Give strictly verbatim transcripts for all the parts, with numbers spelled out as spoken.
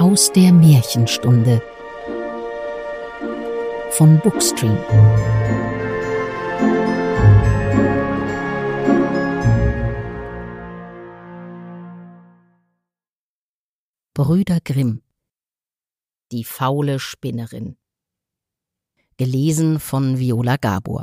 Aus der Märchenstunde von Bookstream. Brüder Grimm. Die faule Spinnerin. Gelesen von Viola Gabor.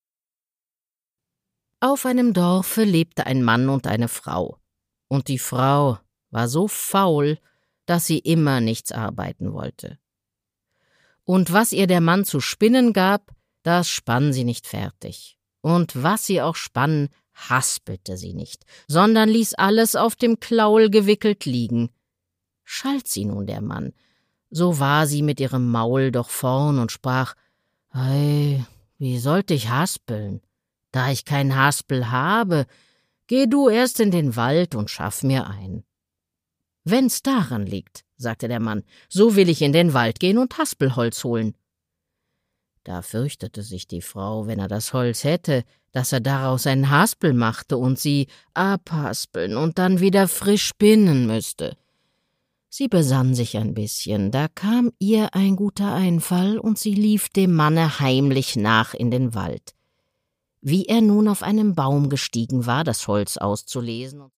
Auf einem Dorfe lebte ein Mann und eine Frau. Und die Frau war so faul, dass sie immer nichts arbeiten wollte. Und was ihr der Mann zu spinnen gab, das spann sie nicht fertig. Und was sie auch spann, haspelte sie nicht, sondern ließ alles auf dem Klaul gewickelt liegen. Schalt sie nun der Mann, so war sie mit ihrem Maul doch vorn und sprach: »Ei, wie sollt ich haspeln? Da ich kein Haspel habe, geh du erst in den Wald und schaff mir ein.« »Wenn's daran liegt«, sagte der Mann, »so will ich in den Wald gehen und Haspelholz holen.« Da fürchtete sich die Frau, wenn er das Holz hätte, dass er daraus einen Haspel machte und sie abhaspeln und dann wieder frisch spinnen müsste. Sie besann sich ein bisschen, da kam ihr ein guter Einfall, und sie lief dem Manne heimlich nach in den Wald. Wie er nun auf einem Baum gestiegen war, das Holz auszulesen